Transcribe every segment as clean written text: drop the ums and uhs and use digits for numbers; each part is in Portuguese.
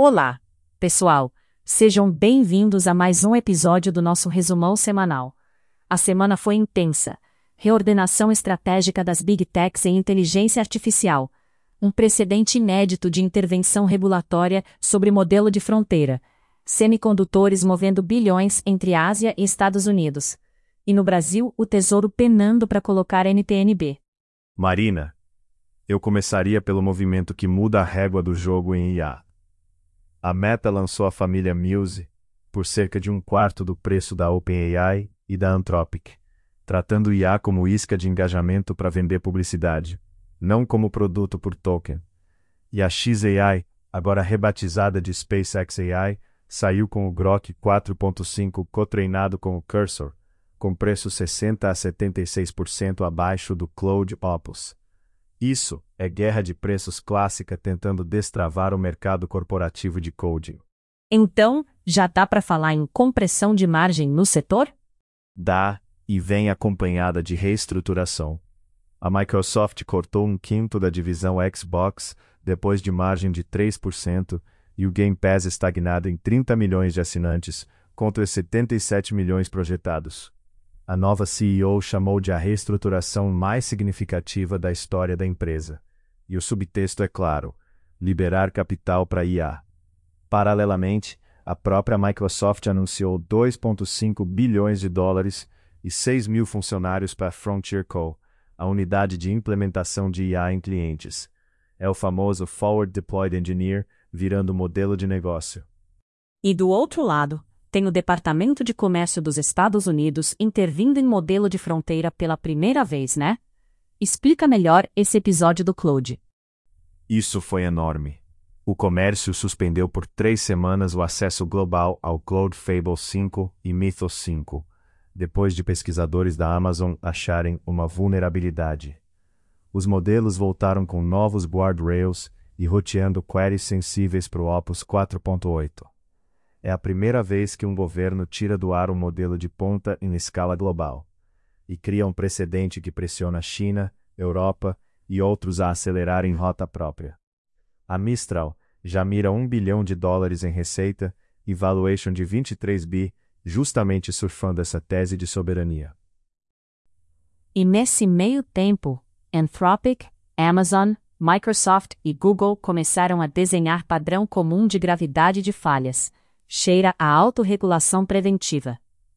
Olá, pessoal! Sejam bem-vindos a mais um episódio do nosso resumão semanal. A semana foi intensa. Reordenação estratégica das Big Techs em inteligência artificial. Um precedente inédito de intervenção regulatória sobre modelo de fronteira. Semicondutores movendo bilhões entre Ásia e Estados Unidos. E no Brasil, o Tesouro penando para colocar NTN-B. Marina, eu começaria pelo movimento que muda a régua do jogo em IA. A Meta lançou a família Muse por cerca de 1/4 do preço da OpenAI e da Anthropic, tratando o IA como isca de engajamento para vender publicidade, não como produto por token. E a xAI, agora rebatizada de SpaceX AI, saiu com o Grok 4.5 co-treinado com o Cursor, com preço 60% a 76% abaixo do Claude Opus. Isso é guerra de preços clássica tentando destravar o mercado corporativo de coding. Então, já dá para falar em compressão de margem no setor? Dá, e vem acompanhada de reestruturação. A Microsoft cortou 1/5 da divisão Xbox depois de margem de 3% e o Game Pass estagnado em 30 milhões de assinantes, contra os 77 milhões projetados. A nova CEO chamou de a reestruturação mais significativa da história da empresa. E o subtexto é claro: liberar capital para IA. Paralelamente, a própria Microsoft anunciou 2,5 bilhões de dólares e 6 mil funcionários para Frontier Co., a unidade de implementação de IA em clientes. É o famoso Forward Deployed Engineer virando modelo de negócio. E do outro lado, tem o Departamento de Comércio dos Estados Unidos intervindo em modelo de fronteira pela primeira vez, né? Explica melhor esse episódio do Claude. Isso foi enorme. O comércio suspendeu por 3 semanas o acesso global ao Claude Fable 5 e Mythos 5, depois de pesquisadores da Amazon acharem uma vulnerabilidade. Os modelos voltaram com novos guardrails e roteando queries sensíveis para o Opus 4.8. É a primeira vez que um governo tira do ar um modelo de ponta em escala global e cria um precedente que pressiona a China, Europa e outros a acelerarem rota própria. A Mistral já mira $1 bilhão em receita e valuation de 23 bi, justamente surfando essa tese de soberania. E nesse meio tempo, Anthropic, Amazon, Microsoft e Google começaram a desenhar padrão comum de gravidade de falhas. Cheira a autorregulação preventiva.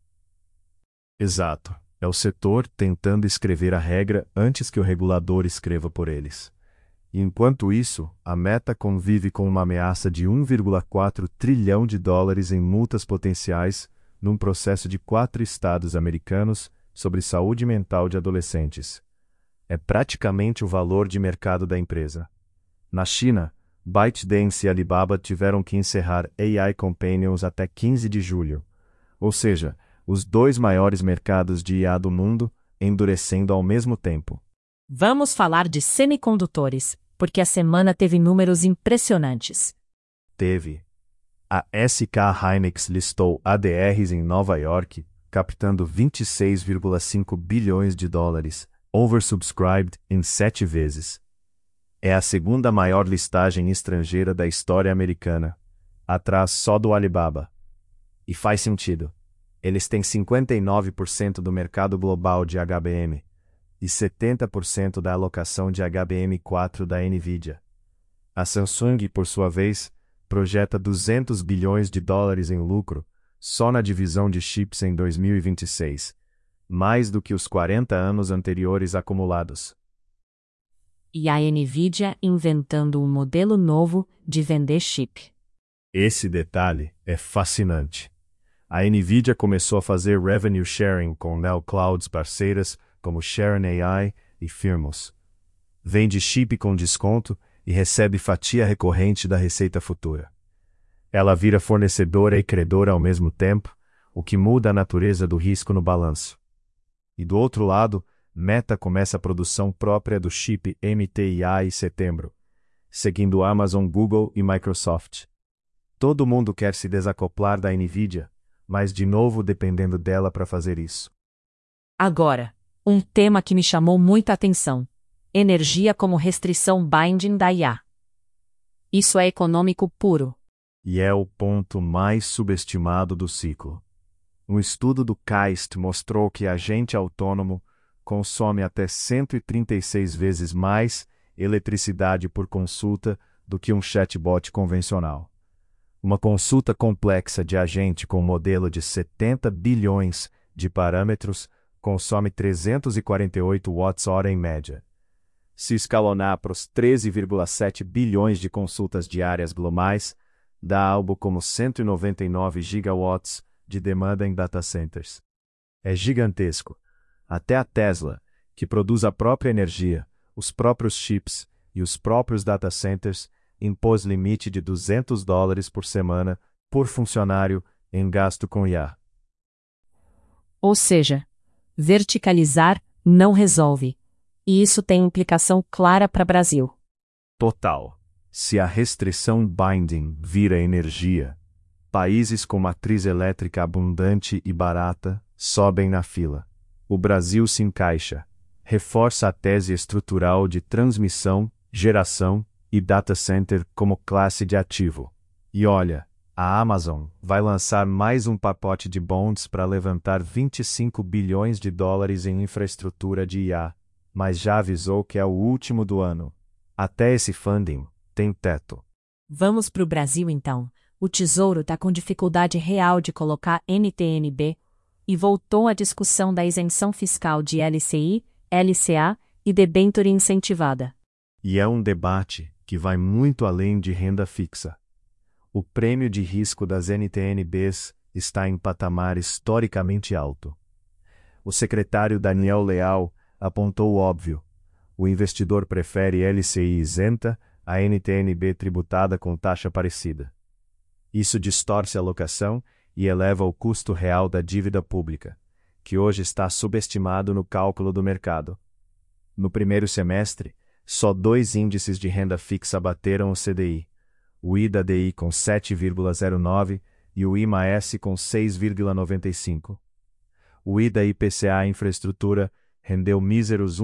Exato. É o setor tentando escrever a regra antes que o regulador escreva por eles. E enquanto isso, a Meta convive com uma ameaça de $1,4 trilhão em multas potenciais num processo de 4 estados americanos sobre saúde mental de adolescentes. É praticamente o valor de mercado da empresa. Na China, ByteDance e Alibaba tiveram que encerrar AI Companions até 15 de julho. Ou seja, os 2 maiores mercados de IA do mundo endurecendo ao mesmo tempo. Vamos falar de semicondutores, porque a semana teve números impressionantes. Teve. A SK Hynix listou ADRs em Nova York, captando $26,5 bilhões, oversubscribed em 7 vezes. É a segunda maior listagem estrangeira da história americana, atrás só do Alibaba. E faz sentido. Eles têm 59% do mercado global de HBM e 70% da alocação de HBM4 da NVIDIA. A Samsung, por sua vez, projeta $200 bilhões em lucro só na divisão de chips em 2026, mais do que os 40 anos anteriores acumulados. E a NVIDIA inventando um modelo novo de vender chip. Esse detalhe é fascinante. A NVIDIA começou a fazer revenue sharing com neoclouds parceiras como Sharon AI e Firmos. Vende chip com desconto e recebe fatia recorrente da receita futura. Ela vira fornecedora e credora ao mesmo tempo, o que muda a natureza do risco no balanço. E do outro lado, Meta começa a produção própria do chip MTIA em setembro, seguindo Amazon, Google e Microsoft. Todo mundo quer se desacoplar da NVIDIA, mas de novo dependendo dela para fazer isso. Agora, um tema que me chamou muita atenção: energia como restrição binding da IA. Isso é econômico puro. E é o ponto mais subestimado do ciclo. Um estudo do KAIST mostrou que agente autônomo consome até 136 vezes mais eletricidade por consulta do que um chatbot convencional. Uma consulta complexa de agente com modelo de 70 bilhões de parâmetros consome 348 watts-hora em média. Se escalonar para os 13,7 bilhões de consultas diárias globais, dá algo como 199 gigawatts de demanda em data centers. É gigantesco. Até a Tesla, que produz a própria energia, os próprios chips e os próprios data centers, impôs limite de $200 por semana por funcionário em gasto com IA. Ou seja, verticalizar não resolve. E isso tem implicação clara para o Brasil. Total. Se a restrição binding vira energia, países com matriz elétrica abundante e barata sobem na fila. O Brasil se encaixa, reforça a tese estrutural de transmissão, geração e data center como classe de ativo. E olha, a Amazon vai lançar mais um pacote de bonds para levantar 25 bilhões de dólares em infraestrutura de IA, mas já avisou que é o último do ano. Até esse funding tem teto. Vamos para o Brasil então. O Tesouro está com dificuldade real de colocar NTN-B e voltou à discussão da isenção fiscal de LCI, LCA e debênture incentivada. E é um debate que vai muito além de renda fixa. O prêmio de risco das NTN-Bs está em patamar historicamente alto. O secretário Daniel Leal apontou o óbvio. O investidor prefere LCI isenta a NTN-B tributada com taxa parecida. Isso distorce a alocação e eleva o custo real da dívida pública, que hoje está subestimado no cálculo do mercado. No primeiro semestre, só 2 índices de renda fixa bateram o CDI, o IDA-DI com 7,09 e o IMA-S com 6,95. O IDA-IPCA Infraestrutura rendeu míseros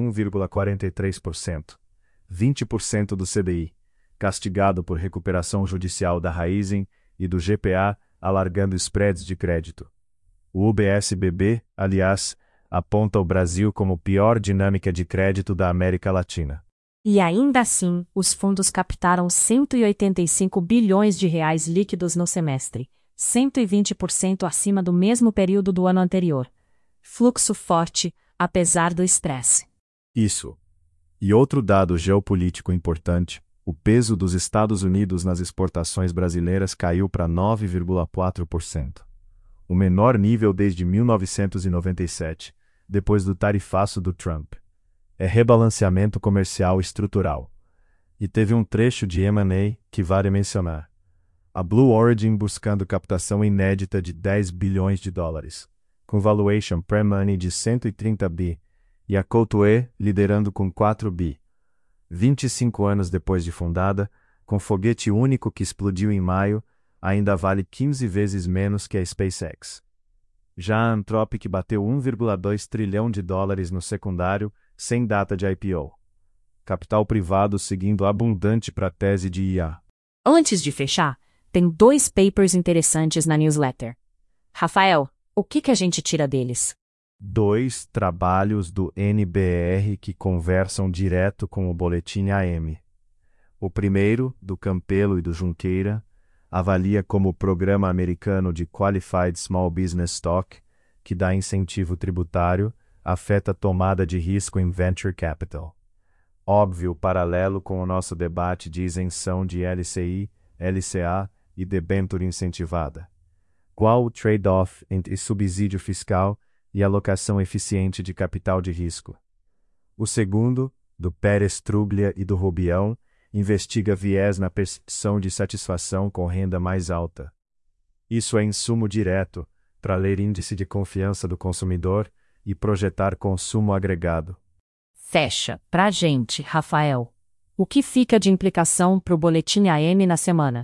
1,43%, 20% do CDI, castigado por recuperação judicial da Raizen e do GPA, alargando spreads de crédito. O UBS-BB, aliás, aponta o Brasil como pior dinâmica de crédito da América Latina. E ainda assim, os fundos captaram 185 bilhões de reais líquidos no semestre, 120% acima do mesmo período do ano anterior. Fluxo forte, apesar do estresse. Isso. E outro dado geopolítico importante, o peso dos Estados Unidos nas exportações brasileiras caiu para 9,4%. O menor nível desde 1997, depois do tarifaço do Trump. É rebalanceamento comercial estrutural. E teve um trecho de M&A que vale mencionar. A Blue Origin buscando captação inédita de 10 bilhões de dólares, com valuation pre-money de 130 bi, e a Coatue liderando com 4 bi. 25 anos depois de fundada, com foguete único que explodiu em maio, ainda vale 15 vezes menos que a SpaceX. Já a Anthropic bateu 1,2 trilhão de dólares no secundário, sem data de IPO. Capital privado seguindo abundante para a tese de IA. Antes de fechar, tem 2 papers interessantes na newsletter. Rafael, o que a gente tira deles? 2 trabalhos do NBR que conversam direto com o Boletim AM. O primeiro, do Campelo e do Junqueira, avalia como o Programa Americano de Qualified Small Business Stock, que dá incentivo tributário, afeta a tomada de risco em venture capital. Óbvio paralelo com o nosso debate de isenção de LCI, LCA e debênture incentivada. Qual o trade-off entre subsídio fiscal e alocação eficiente de capital de risco? O segundo, do Pérez Truglia e do Rubião, investiga viés na percepção de satisfação com renda mais alta. Isso é insumo direto para ler índice de confiança do consumidor e projetar consumo agregado. Fecha pra gente, Rafael. O que fica de implicação para o Boletim AM na semana?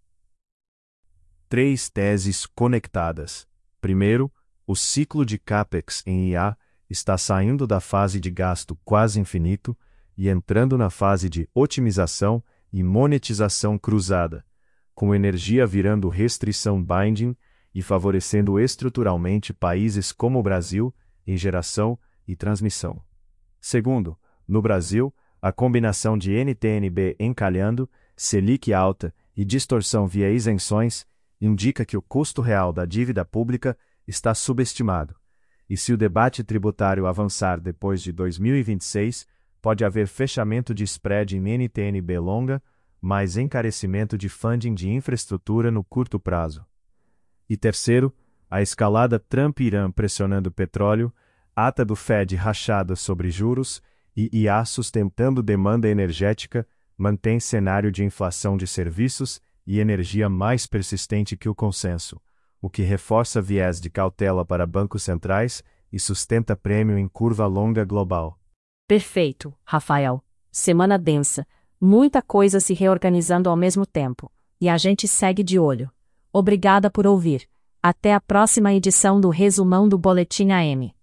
3 teses conectadas. Primeiro, o ciclo de CAPEX em IA está saindo da fase de gasto quase infinito e entrando na fase de otimização e monetização cruzada, com energia virando restrição binding e favorecendo estruturalmente países como o Brasil em geração e transmissão. Segundo, no Brasil, a combinação de NTN-B encalhando, Selic alta e distorção via isenções indica que o custo real da dívida pública está subestimado. E se o debate tributário avançar depois de 2026, pode haver fechamento de spread em NTN-B longa, mais encarecimento de funding de infraestrutura no curto prazo. E terceiro, a escalada Trump-Irã pressionando petróleo, ata do Fed rachada sobre juros e IA sustentando demanda energética, mantém cenário de inflação de serviços e energia mais persistente que o consenso, o que reforça viés de cautela para bancos centrais e sustenta prêmio em curva longa global. Perfeito, Rafael. Semana densa, muita coisa se reorganizando ao mesmo tempo, e a gente segue de olho. Obrigada por ouvir. Até a próxima edição do Resumão do Boletim AM.